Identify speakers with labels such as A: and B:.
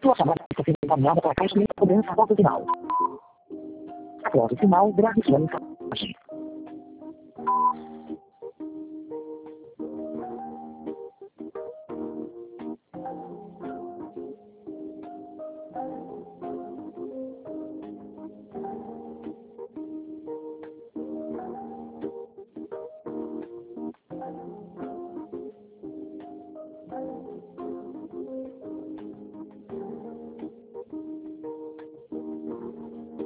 A: Sua chamada está sendo encaminhada para a caixa de cobrança após o sinal. Após o sinal, grave sua mensagem.